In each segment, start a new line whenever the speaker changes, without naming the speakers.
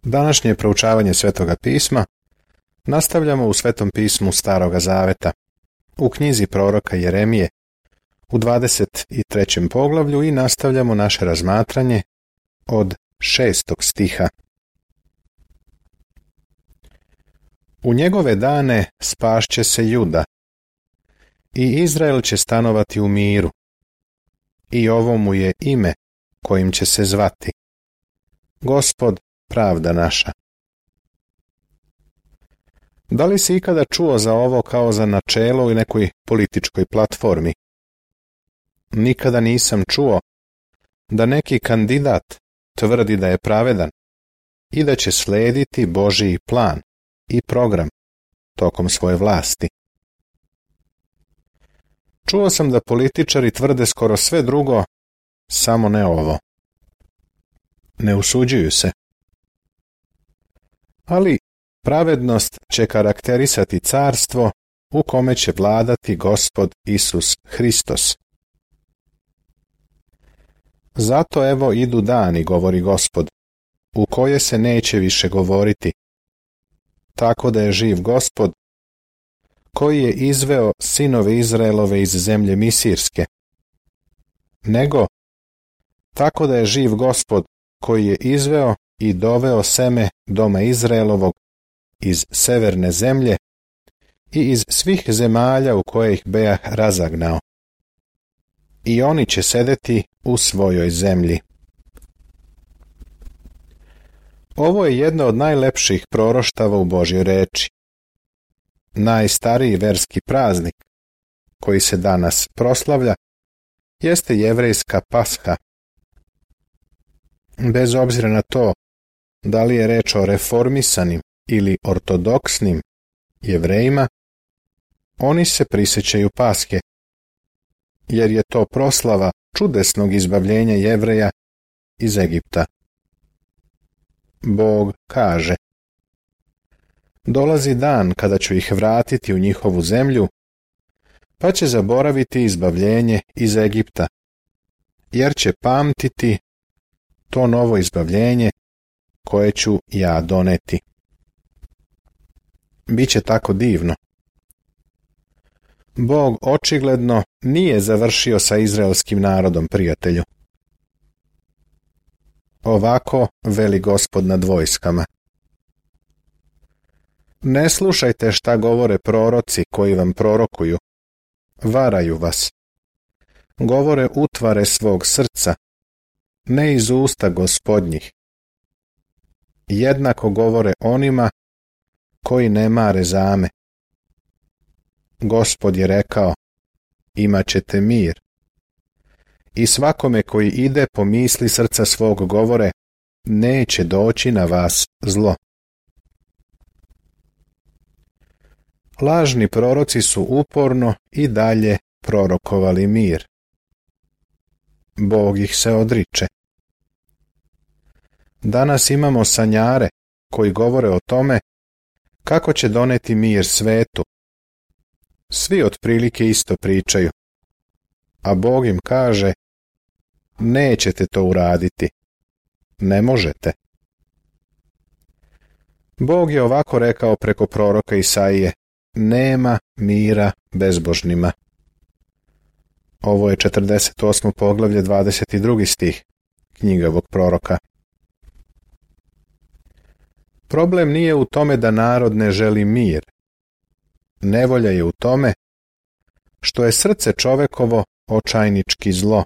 Današnje proučavanje Svetoga pisma nastavljamo u Svetom pismu Staroga zaveta, u knjizi proroka Jeremije, u 23. poglavlju i nastavljamo naše razmatranje od 6. stiha. U njegove dane spašće se Juda i Izrael će stanovati u miru i ovo mu je ime kojim će se zvati Gospod, pravda naša. Da li si ikada čuo za ovo kao za načelo u nekoj političkoj platformi? Nikada nisam čuo da neki kandidat tvrdi da je pravedan i da će slediti Božji plan i program tokom svoje vlasti. Čuo sam da političari tvrde skoro sve drugo, samo ne ovo. Ne usuđuju se. Ali pravednost će karakterisati carstvo u kome će vladati Gospod Isus Hristos. Zato evo idu dani, govori Gospod, u koje se neće više govoriti, tako da je živ Gospod, koji je izveo sinove Izraelove iz zemlje Misirske, nego tako da je živ Gospod, koji je izveo i doveo seme doma Izraelovog iz severne zemlje i iz svih zemalja u koje ih bejah razagnao. I oni će sedeti u svojoj zemlji. Ovo je jedno od najlepših proroštava u Božjoj reči. Najstariji verski praznik, koji se danas proslavlja, jeste jevrejska Pasha. Bez obzira na to da li je reč o reformisanim ili ortodoksnim Jevrejima, oni se prisjećaju Pashe, jer je to proslava čudesnog izbavljenja Jevreja iz Egipta. Bog kaže: dolazi dan kada ću ih vratiti u njihovu zemlju, pa će zaboraviti izbavljenje iz Egipta, jer će pamtiti to novo izbavljenje koje ću ja doneti. Biće tako divno. Bog očigledno nije završio sa izraelskim narodom, prijatelju. Ovako veli Gospod nad vojskama: ne slušajte šta govore proroci koji vam prorokuju, varaju vas. Govore utvare svog srca, ne iz usta Gospodnjih. Jednako govore onima koji ne mare zame. Gospod je rekao: imat ćete mir. I svakome koji ide po misli srca svog govore, neće doći na vas zlo. Lažni proroci su uporno i dalje prorokovali mir. Bog ih se odriče. Danas imamo sanjare koji govore o tome kako će doneti mir svetu. Svi otprilike isto pričaju, a Bog im kaže: nećete to uraditi, ne možete. Bog je ovako rekao preko proroka Isaije: nema mira bezbožnima. Ovo je 48. poglavlje 22. stih knjige ovog proroka. Problem nije u tome da narod ne želi mir. Nevolja je u tome što je srce čovekovo očajnički zlo.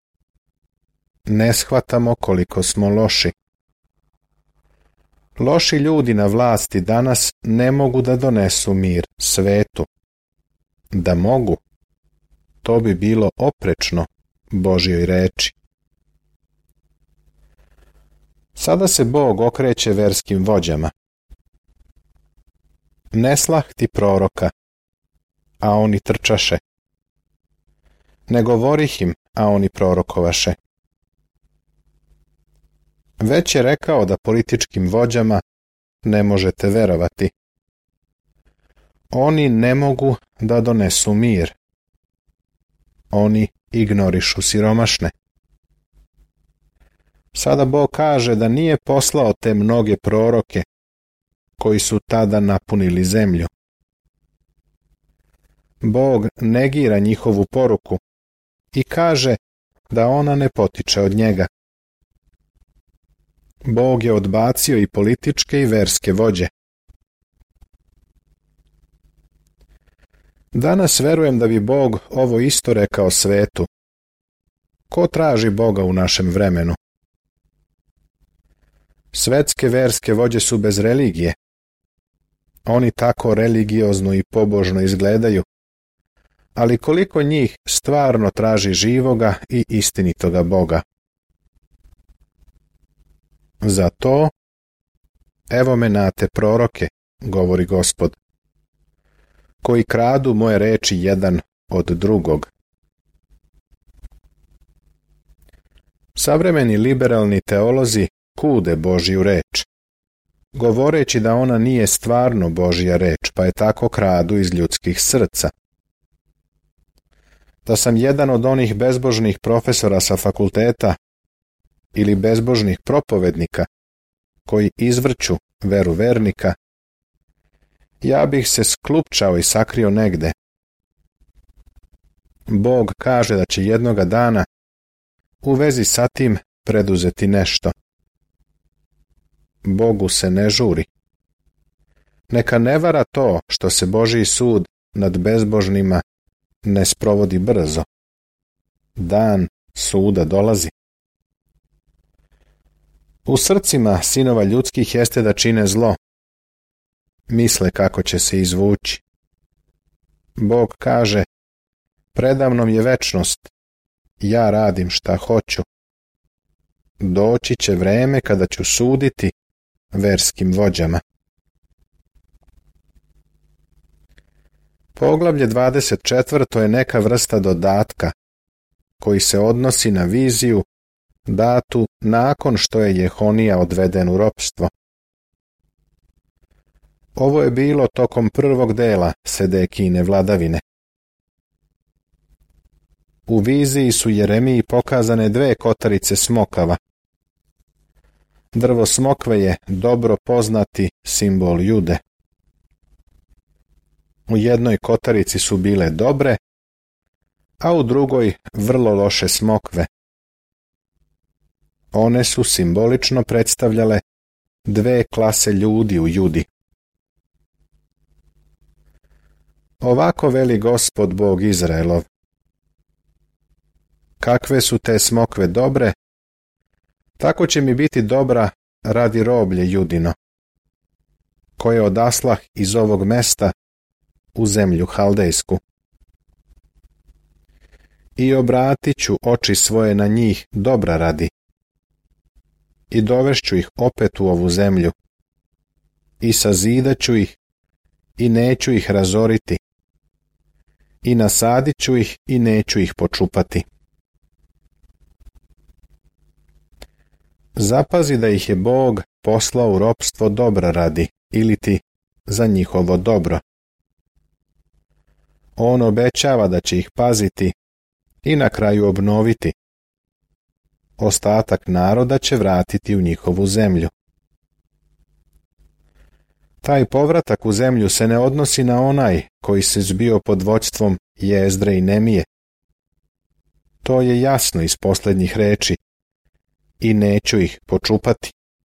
Ne shvatamo koliko smo loši. Loši ljudi na vlasti danas ne mogu da donesu mir svetu. Da mogu, to bi bilo oprečno Božjoj reči. Sada se Bog okreće verskim vođama. Ne slahti proroka, a oni trčaše. Ne govorih im, a oni prorokovaše. Već je rekao da političkim vođama ne možete verovati. Oni ne mogu da donesu mir. Oni ignorišu siromašne. Sada Bog kaže da nije poslao te mnoge proroke koji su tada napunili zemlju. Bog negira njihovu poruku i kaže da ona ne potiče od njega. Bog je odbacio i političke i verske vođe. Danas verujem da bi Bog ovo isto rekao svetu. Ko traži Boga u našem vremenu? Svetske verske vođe su bez religije. Oni tako religiozno i pobožno izgledaju, ali koliko njih stvarno traži živoga i istinitoga Boga? Zato, evo me na te proroke, govori Gospod, koji kradu moje reči jedan od drugog. Savremeni liberalni teolozi kude Božju reč, govoreći da ona nije stvarno Božja reč, pa je tako kradu iz ljudskih srca. Da sam jedan od onih bezbožnih profesora sa fakulteta ili bezbožnih propovednika koji izvrću veru vernika, ja bih se sklupčao i sakrio negde. Bog kaže da će jednoga dana u vezi sa tim preduzeti nešto. Bogu se ne žuri. Neka ne vara to što se Božji sud nad bezbožnima ne sprovodi brzo. Dan suda dolazi. U srcima sinova ljudskih jeste da čine zlo. Misle kako će se izvući. Bog kaže, predamnom je večnost, ja radim šta hoću. Doći će vreme kada ću suditi verskim vođama. Poglavlje 24. je neka vrsta dodatka koji se odnosi na viziju datu nakon što je Jehonija odveden u ropstvo. Ovo je bilo tokom prvog dela Sedekijine vladavine. U viziji su Jeremiji pokazane dve kotarice smokava. Drvo smokve je dobro poznati simbol Jude. U jednoj kotarici su bile dobre, a u drugoj vrlo loše smokve. One su simbolično predstavljale dve klase ljudi u Judi. Ovako veli Gospod Bog Izraelov. Kakve su te smokve dobre, tako će mi biti dobra radi roblje Judino, koje odaslah iz ovog mesta u zemlju Haldejsku. I obratit ću oči svoje na njih dobra radi, i dovešću ih opet u ovu zemlju, i sazidat ću ih, i neću ih razoriti, i nasadit ću ih, i neću ih počupati. Zapazi da ih je Bog poslao u ropstvo dobra radi, iliti za njihovo dobro. On obećava da će ih paziti i na kraju obnoviti. Ostatak naroda će vratiti u njihovu zemlju. Taj povratak u zemlju se ne odnosi na onaj koji se zbio pod vođstvom Jezdre i Nemije. To je jasno iz posljednjih reči. I neću ih počupati.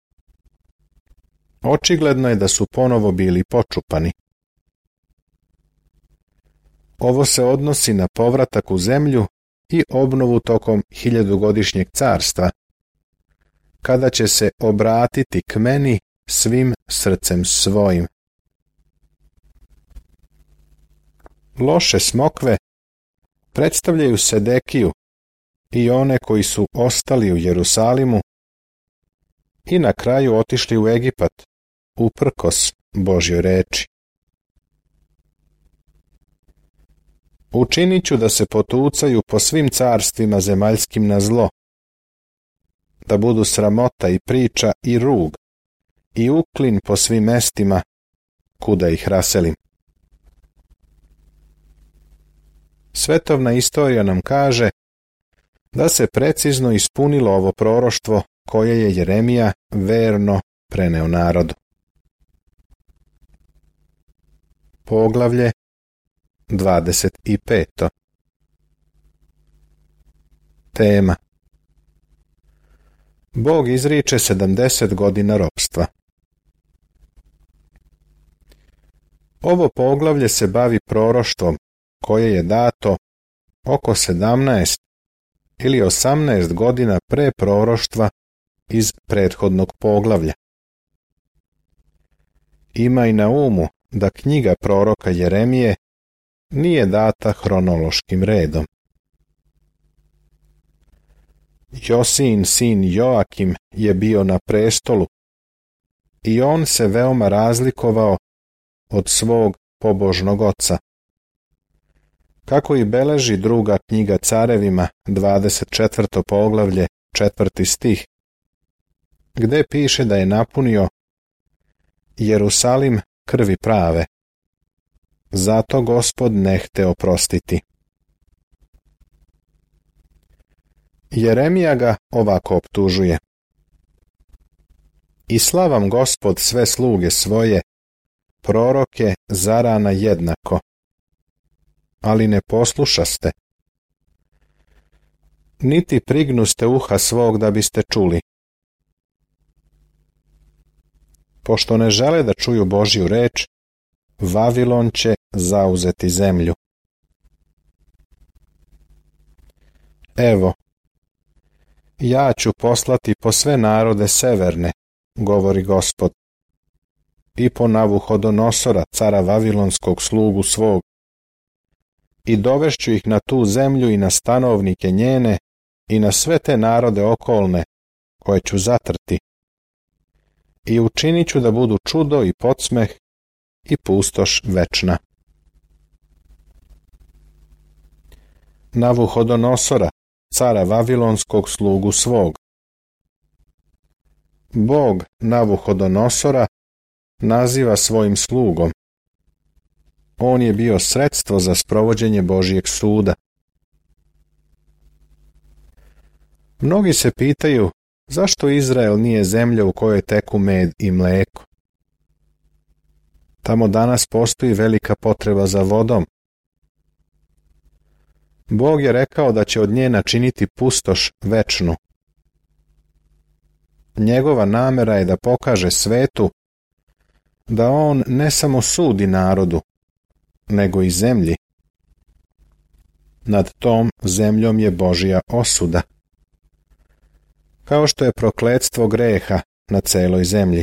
Očigledno je da su ponovo bili počupani. Ovo se odnosi na povratak u zemlju i obnovu tokom 1000-godišnjeg carstva, kada će se obratiti k meni svim srcem svojim. Loše smokve predstavljaju Sedekiju i one koji su ostali u Jerusalimu i na kraju otišli u Egipat, uprkos Božjoj reči. Učinit ću da se potucaju po svim carstvima zemaljskim na zlo, da budu sramota i priča i rug, i uklin po svim mestima, kuda ih raselim. Svetovna istorija nam kaže da se precizno ispunilo ovo proroštvo koje je Jeremija verno preneo narodu. Poglavlje 25. Tema: Bog izriče 70 godina ropstva. Ovo poglavlje se bavi proroštvom koje je dato oko 17 ili 18 godina pre proroštva iz prethodnog poglavlja. Imaj na umu da knjiga proroka Jeremije nije data hronološkim redom. Josin sin Joakim je bio na prestolu i on se veoma razlikovao od svog pobožnog oca. Kako i beleži druga knjiga Carevima, 24. poglavlje, 4. stih, gde piše da je napunio Jerusalim krvi prave. Zato Gospod ne hte oprostiti. Jeremija ga ovako optužuje: I slavam Gospod sve sluge svoje, proroke zarana jednako, ali ne poslušaste, niti prignuste uha svog da biste čuli. Pošto ne žele da čuju Božju reč, Vavilon će zauzeti zemlju. Evo, ja ću poslati po sve narode severne, govori Gospod, i po Navuhodonosora, cara Vavilonskog, slugu svog, i dovešću ih na tu zemlju i na stanovnike njene i na sve te narode okolne, koje ću zatrti, i učinit ću da budu čudo i podsmeh i pustoš večna. Navuhodonosora, cara Vavilonskog, slugu svog. Bog Navuhodonosora naziva svojim slugom. On je bio sredstvo za sprovođenje Božjeg suda. Mnogi se pitaju zašto Izrael nije zemlja u kojoj teku med i mleko. Tamo danas postoji velika potreba za vodom. Bog je rekao da će od nje načiniti pustoš večnu. Njegova namera je da pokaže svetu da on ne samo sudi narodu, nego i zemlji. Nad tom zemljom je Božja osuda, kao što je prokletstvo greha na celoj zemlji.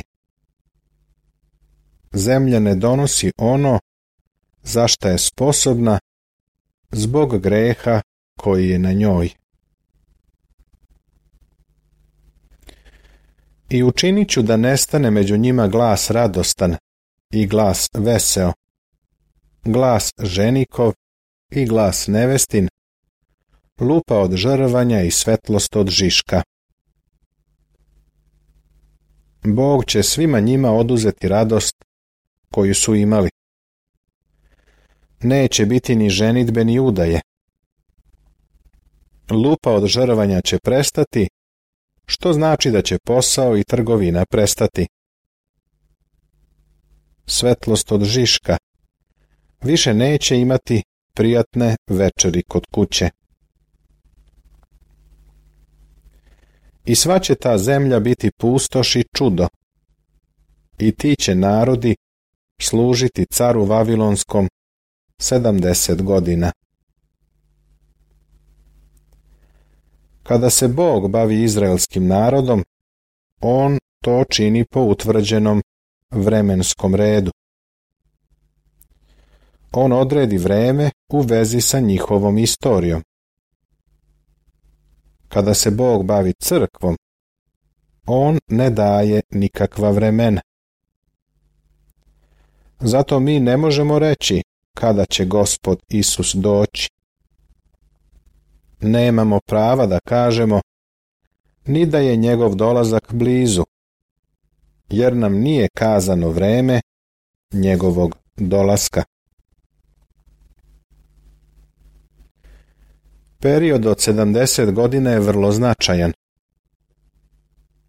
Zemlja ne donosi ono za šta je sposobna zbog greha koji je na njoj. I učinit ću da nestane među njima glas radostan i glas veseo, glas ženikov i glas nevestin, lupa od žrvanja i svetlost od žiška. Bog će svima njima oduzeti radost koju su imali. Neće biti ni ženidbe ni udaje. Lupa od žrvanja će prestati, što znači da će posao i trgovina prestati. Svetlost od žiška više neće imati prijatne večeri kod kuće. I sva će ta zemlja biti pustoš i čudo, i ti će narodi služiti caru Vavilonskom 70 godina. Kada se Bog bavi izraelskim narodom, on to čini po utvrđenom vremenskom redu. On odredi vreme u vezi sa njihovom istorijom. Kada se Bog bavi crkvom, on ne daje nikakva vremena. Zato mi ne možemo reći kada će Gospod Isus doći. Nemamo prava da kažemo ni da je njegov dolazak blizu, jer nam nije kazano vreme njegovog dolaska. Period od 70 godina je vrlo značajan.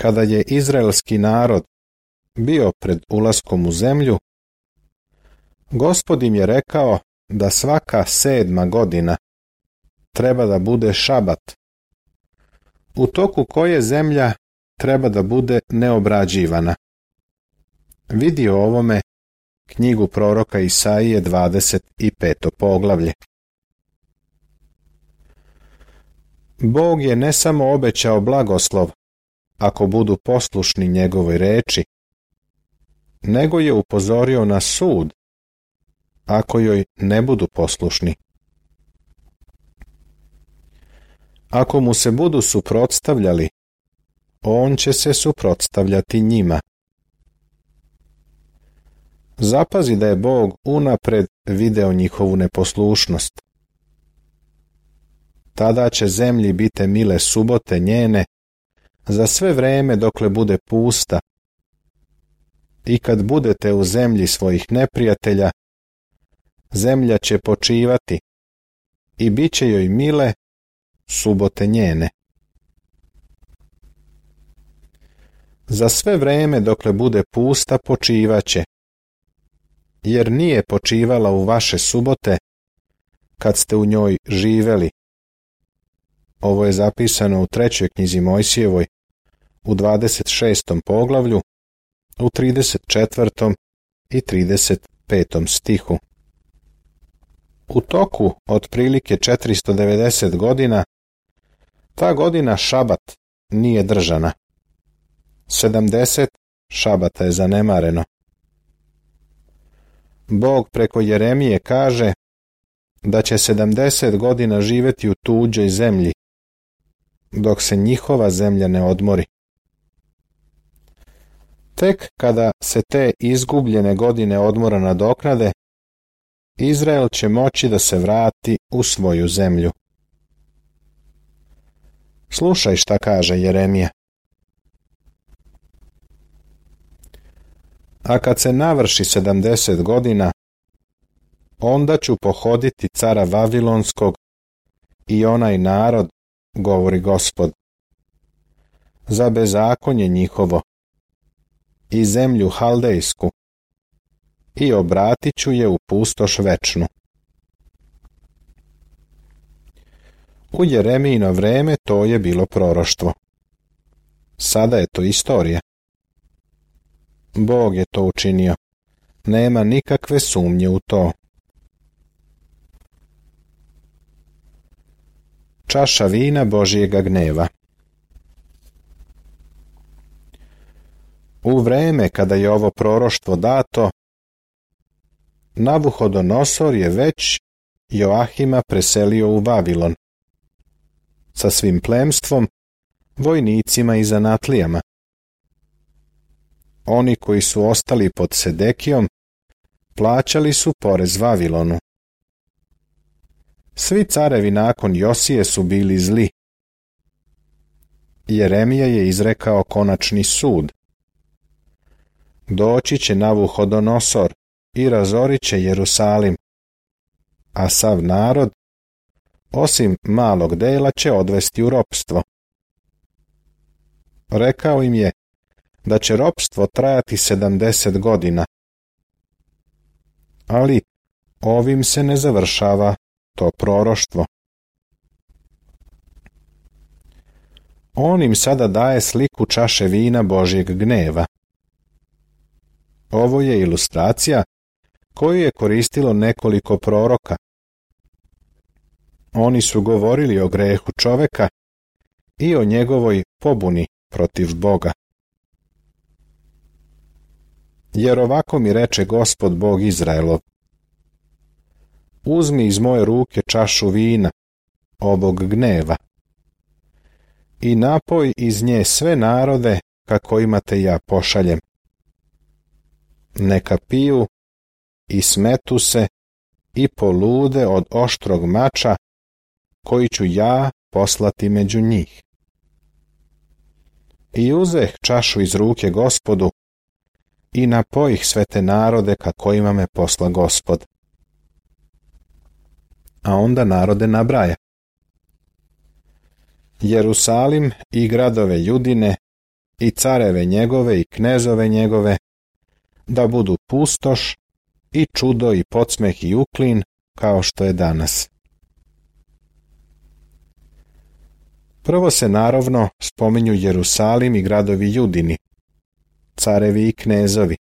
kada je izraelski narod bio pred ulaskom u zemlju, Gospod im je rekao da svaka 7. godina treba da bude šabat, u toku koje zemlja treba da bude neobrađivana. Vidi o ovome knjigu proroka Isaije 25. poglavlje. Bog je ne samo obećao blagoslov ako budu poslušni njegovoj reči, nego je upozorio na sud ako joj ne budu poslušni. Ako mu se budu suprotstavljali, on će se suprotstavljati njima. Zapazi da je Bog unapred video njihovu neposlušnost. Tada će zemlji biti mile subote njene za sve vreme dokle bude pusta. I kad budete u zemlji svojih neprijatelja, zemlja će počivati i bit će joj mile subote njene. Za sve vreme dokle bude pusta počivaće, jer nije počivala u vaše subote kad ste u njoj živeli. Ovo je zapisano u 3. knjizi Mojsijevoj, u 26. poglavlju, u 34. i 35. stihu. U toku otprilike 490 godina, ta godina šabat nije držana. 70 šabata je zanemareno. Bog preko Jeremije kaže da će 70 godina živjeti u tuđoj zemlji, dok se njihova zemlja ne odmori. Tek kada se te izgubljene godine odmora nadoknade, Izrael će moći da se vrati u svoju zemlju. Slušaj šta kaže Jeremija. A kad se navrši 70 godina, onda ću pohoditi cara Vavilonskog i onaj narod, govori Gospod, za bezakonje njihovo i zemlju haldejsku i obratit ću je u pustoš večnu. U Jeremijino vreme to je bilo proroštvo. Sada je to istorija. Bog je to učinio. Nema nikakve sumnje u to. Čaša vina Božjega gneva. U vreme kada je ovo proroštvo dato, Navuhodonosor je već Joahima preselio u Vavilon sa svim plemstvom, vojnicima i zanatlijama. Oni koji su ostali pod Sedekijom plaćali su porez Vavilonu. Svi carevi nakon Josije su bili zli. Jeremija je izrekao konačni sud. Doći će Navuhodonosor i razorit će Jerusalim, a sav narod, osim malog dela, će odvesti u ropstvo. Rekao im je da će ropstvo trajati 70 godina. Ali ovim se ne završava to proroštvo. On im sada daje sliku čaše vina Božjeg gneva. Ovo je ilustracija koju je koristilo nekoliko proroka. Oni su govorili o grehu čoveka i o njegovoj pobuni protiv Boga. Jer ovako mi reče Gospod Bog Izraelov: uzmi iz moje ruke čašu vina, ovog gneva, i napoj iz nje sve narode kako imate ja pošaljem. Neka piju i smetu se i polude od oštrog mača koji ću ja poslati među njih. I uzeh čašu iz ruke Gospodu i napojih sve te narode kako ima me posla Gospod. A onda narode nabraja: Jerusalim i gradove Judine i careve njegove i knezove njegove, da budu pustoš i čudo i podsmeh i uklin, kao što je danas. Prvo se naravno spominju Jerusalim i gradovi Judini, carevi i knezovi.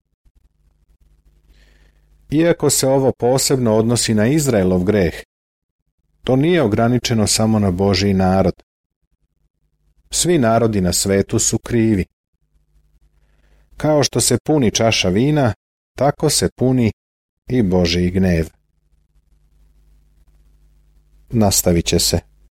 Iako se ovo posebno odnosi na Izraelov greh, to nije ograničeno samo na Božji narod. Svi narodi na svetu su krivi. Kao što se puni čaša vina, tako se puni i Božji gnev. Nastavit će se.